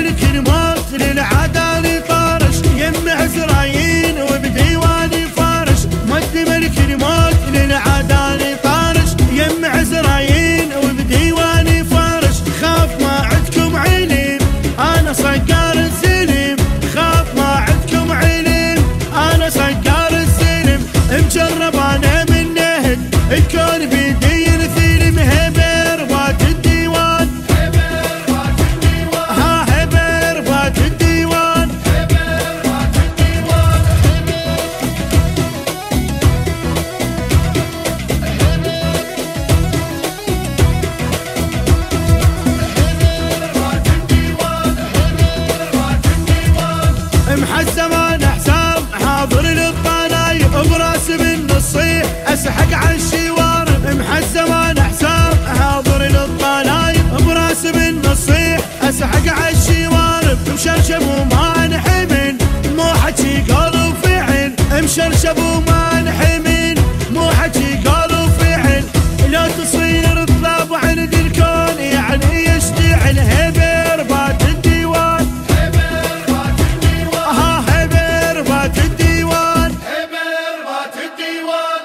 ملك الموت للعدالي طارش يم عزرايين وبديواني فارش. مد ملك الموت للعدالي طارش يم عزرايين وبديواني فارش. خاف ما عندكم علم انا صقار السلم، خاف ما عندكم علم انا صقار السلم. مجرب انا من نهد الكون بيدي الثلم. هبر بات الديوان ها هبر بات الديوان. محزم انا حساب حاضر للطلايب براس بالنصيح اسحق على الشوارب. محزم انا حساب حاضر للطلايب براس بالنصيح اسحق على الشوارب. مشرشب وما انحمل مو حكي قول وفعل، مشرشب وما انحمل مو حكي قول وفعل. لو تصير الطلب عند الكون يعني يشتعل. هبر بات الديوان ها هبر بات الديوان. هبر بات الديوان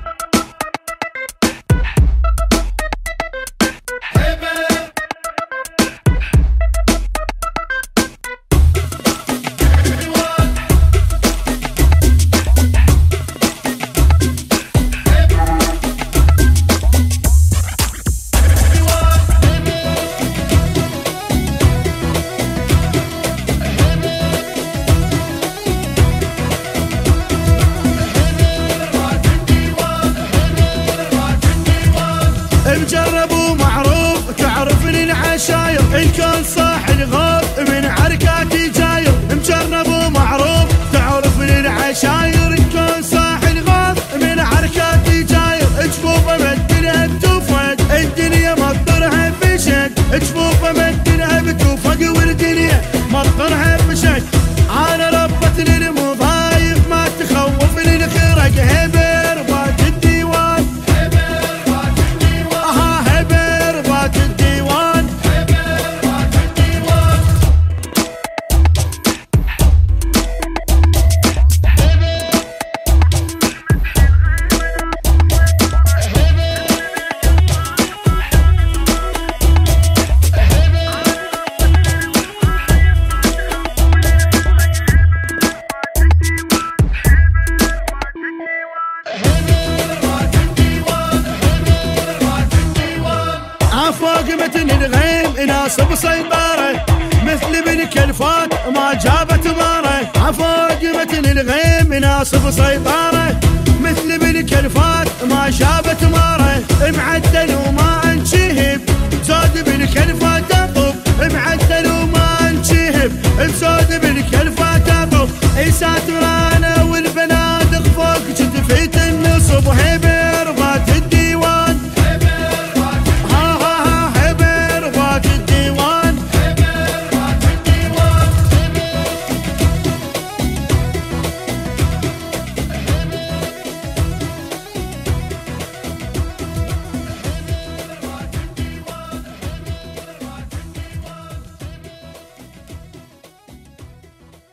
مجرب ومعروف تعرفني العشاير الكون صاح الغوث من عركاتي جاير. مجرب ومعروف تعرفني العشاير الكون صاح الغوث من عركاتي جاير. جفوفه مدنها بتوفق الدنيا مطرها بشك، جفوفه مدنها بتوفق والدنيا مطرها بشك. انا ربتني المضايق ما تخوفني الخرق. هبر بات الديوان هبر بات الديوان. عفوق متن الغيم ناصب سيطرة مثل بن كلفات ما جابت مارة. عفوق متن الغيم ناصب سيطرة مثل بن كلفات ما جابت مارة. معدل وما انشهب زود بالكلفات اطب، معدل وما انشهب زود بالكلفات اطب. اي ساتر